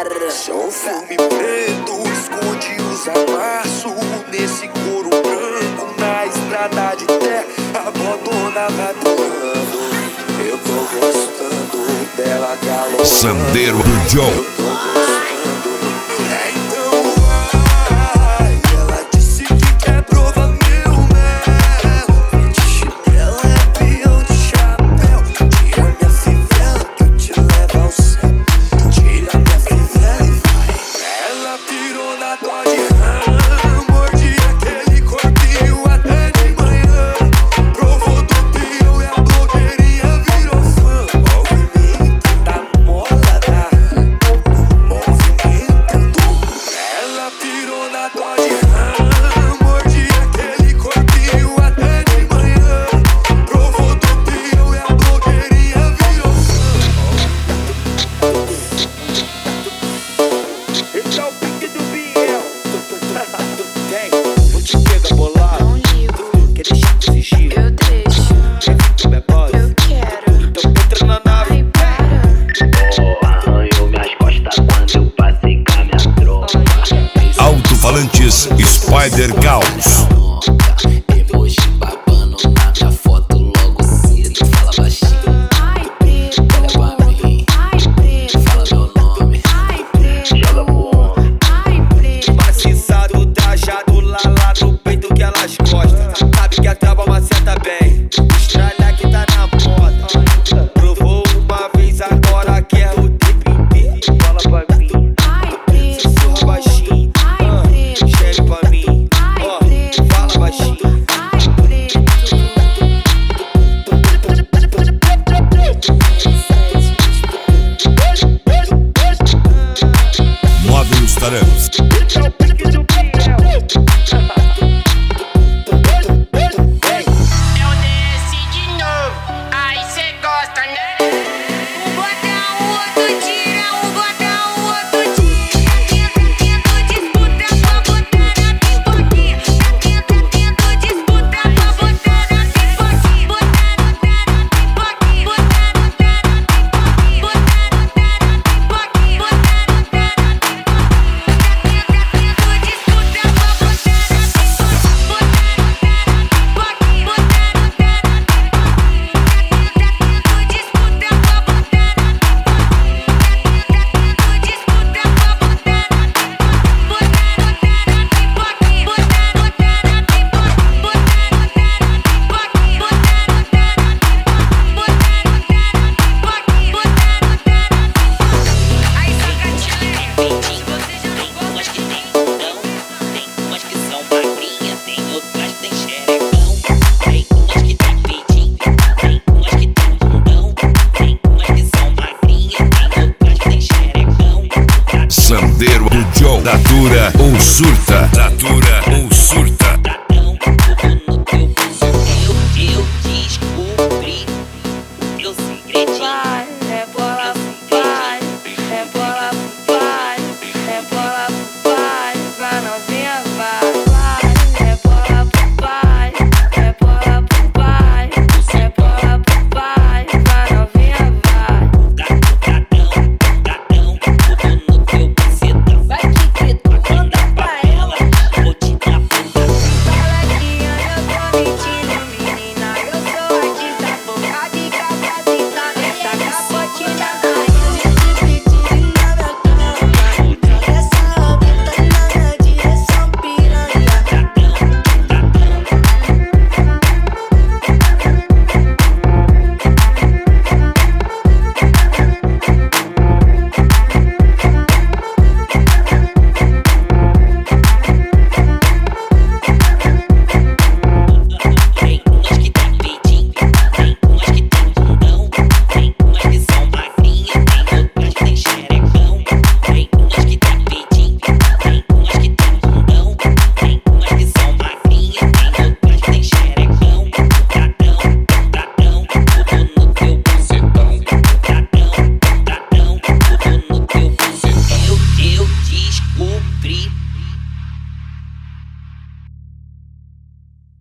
ar. Só um filme preto esconde os amassos nesse couro branco na estrada de terra. A motona vai pulando. Eu tô gostando dela galopando. Sandeiro do Joe. Eu tô gostando. Então vai. Ela disse que quer provar meu mel. Ela é peão de chapéu. Tira minha fivela que eu te levo ao céu. Tira minha fivela e vai. Ela pirou na Dodge Ram. Mordi aquele corpinho até de manhã. Provou do peão e a blogueirinha virou fã. Movimento da mola da movimentando. Ela pirou na Dodge Ram. Mordi aquele corpinho até de manhã. Provou do peão e a blogueirinha virou fã. Esse é o pique do Biel. Vou te pegar bolado. Não ligo, Quer deixar com sigilo? eu deixo, Quer vir com minha base? eu quero. Então entra na nave. Ai, para. Arranhou minhas costas quando eu passei com a minha tropa. Alto-falantes Spider Caos. Emoji babando na minha foto logo cedo. Fala baixinho, Ai, preto. olha pra mim. Ai, preto. Fala meu nome, Ai, preto. joga pro homem. Ai, preto. Maciçado, trajado lá no peito que elas gostam. Sabe que a trava maceta bem. Estrada que tá na moda. Provou uma vez, agora quer o tempo inteiro. Fala pra mim, Ai, preto. sussurra baixinho. Ai, preto. Chega pra mim, ó, fala baixinho. Ai, preto. Módulos Taranos. Eu desci de novo, aí cê gosta, né? Um botão, o outro tira, um botão, o outro tira. Tento disputa pra botar na pipoquinha. Tento disputa pra botar na pipoquinha. Botar na pipoquinha. Botar na pipoquinha. Botar na pipoquinha. Botar na pipoquinha. Tento disputa pra botar na Aí sacatinha, você já não gosta. Umas que tem bundão, tem umas que são magrinhas, tem outras que tem xerecão. Tem umas que tem peitinho, tem umas que tem bundão, tem umas que são magrinhas, tem outras que tem xerecão. Sandeiro do Joe. Datura ou surta. Datura ou surta.